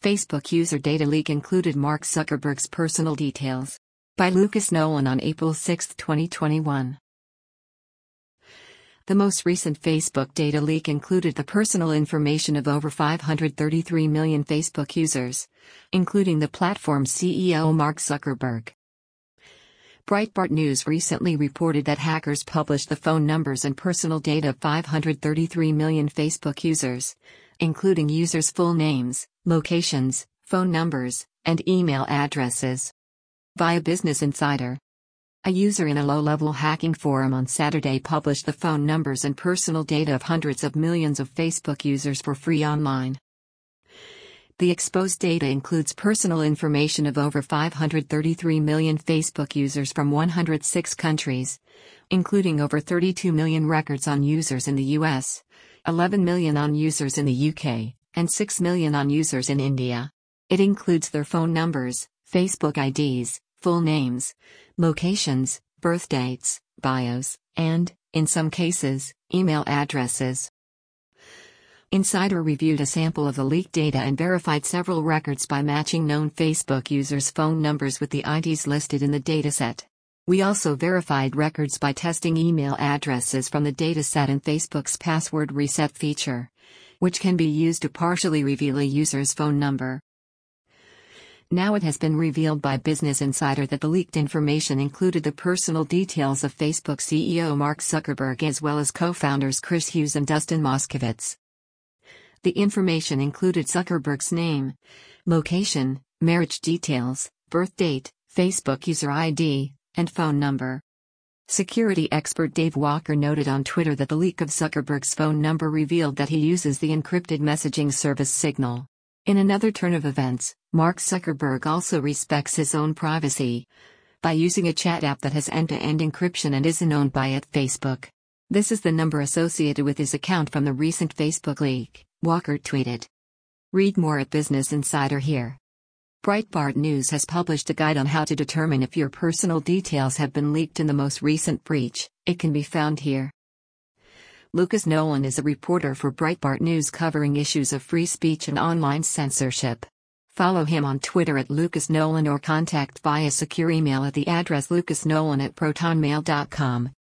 Facebook user data leak included Mark Zuckerberg's personal details. By Lucas Nolan on April 6, 2021. The most recent Facebook data leak included the personal information of over 533 million Facebook users, including the platform's CEO Mark Zuckerberg. Breitbart News recently reported that hackers published the phone numbers and personal data of 533 million Facebook users, including users' full names, locations, phone numbers, and email addresses. Via Business Insider. A user in a low-level hacking forum on Saturday published the phone numbers and personal data of hundreds of millions of Facebook users for free online. The exposed data includes personal information of over 533 million Facebook users from 106 countries, including over 32 million records on users in the US, 11 million on users in the UK, and 6 million on users in India. It includes their phone numbers, Facebook IDs, full names, locations, birth dates, bios, and, in some cases, email addresses. Insider reviewed a sample of the leaked data and verified several records by matching known Facebook users' phone numbers with the IDs listed in the dataset. We also verified records by testing email addresses from the dataset and Facebook's password reset feature, which can be used to partially reveal a user's phone number. Now it has been revealed by Business Insider that the leaked information included the personal details of Facebook CEO Mark Zuckerberg as well as co-founders Chris Hughes and Dustin Moskovitz. The information included Zuckerberg's name, location, marriage details, birth date, Facebook user ID, and phone number. Security expert Dave Walker noted on Twitter that the leak of Zuckerberg's phone number revealed that he uses the encrypted messaging service Signal. In another turn of events, Mark Zuckerberg also respects his own privacy by using a chat app that has end-to-end encryption and isn't owned by Facebook. This is the number associated with his account from the recent Facebook leak, Walker tweeted. Read more at Business Insider here. Breitbart News has published a guide on how to determine if your personal details have been leaked in the most recent breach. It can be found here. Lucas Nolan is a reporter for Breitbart News covering issues of free speech and online censorship. Follow him on Twitter at Lucas Nolan or contact via secure email at the address lucasnolan@protonmail.com.